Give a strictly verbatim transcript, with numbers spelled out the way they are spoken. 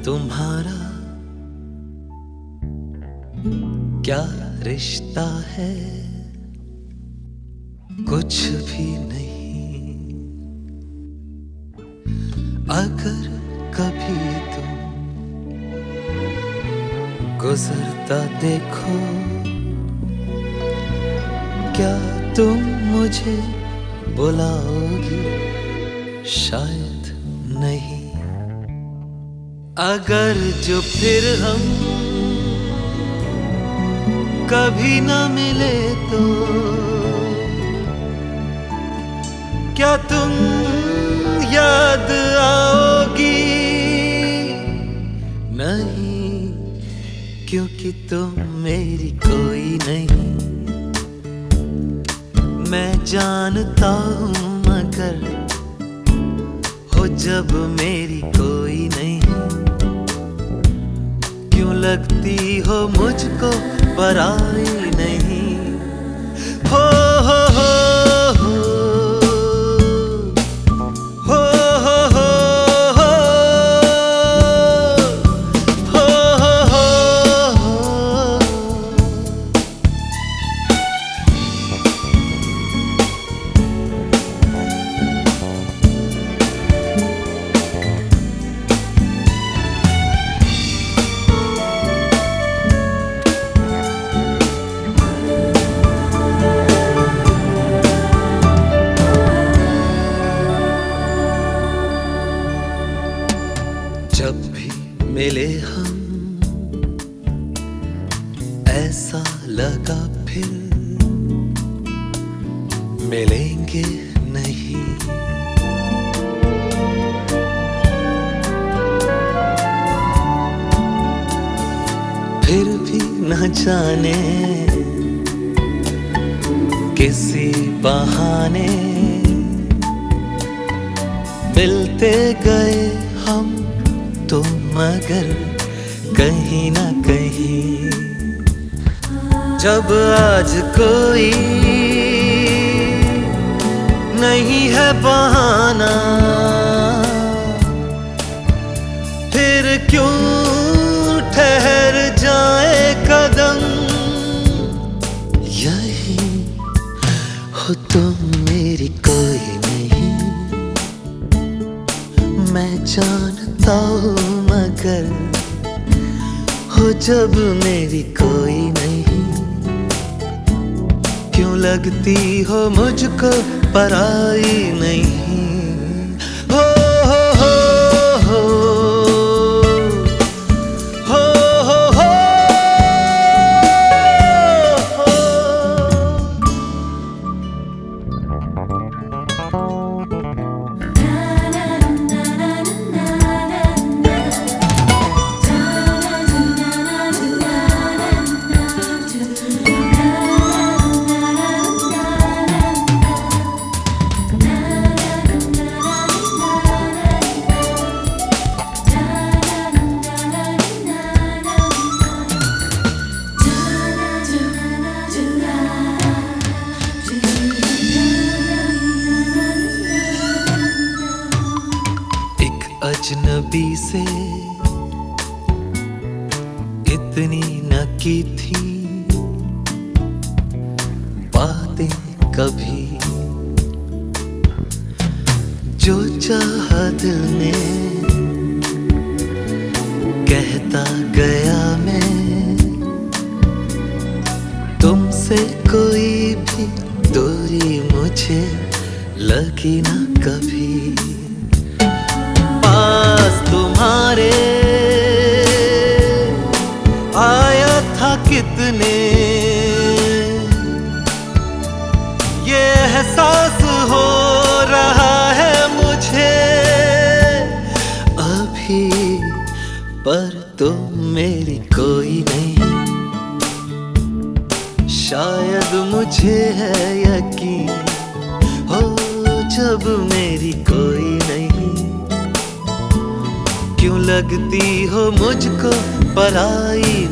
तुम्हारा क्या रिश्ता है? कुछ भी नहीं। अगर कभी तुम गुजरता देखो, क्या तुम मुझे बुलाओगी? शायद नहीं। अगर जो फिर हम कभी न मिले तो क्या तुम याद आओगी? नहीं, क्योंकि तुम मेरी कोई नहीं। मैं जानता हूँ मगर हो जब मेरी कोई नहीं, क्यों लगती हो मुझको पराई नहीं। हो हो हो हो हो हो हो हो हो हो। जब भी मिले हम ऐसा लगा फिर मिलेंगे नहीं। फिर भी न जाने किसी बहाने मिलते गए हम तो, मगर कहीं ना कहीं जब आज कोई नहीं है बहाना, फिर क्यों ठहर जाए कदम। यही हो तुम मेरी कोई नहीं। मैं जानता हूँ मगर हो जब मेरी कोई नहीं, क्यों लगती हो मुझको पराई नहीं। हो हो हो हो हो हो हो हो। अजनबी से इतनी न की थी बातें कभी, जो चाहा दिल ने कहता गया मैं। तुमसे कोई भी दूरी मुझे लगी ना कभी। पास तुम्हारे आया था कितने, ये एहसास हो रहा है मुझे अभी, पर तुम मेरी कोई नहीं। शायद मुझे है यकीन हो जब मेरी कोई नहीं, क्यों लगती हो मुझको पराई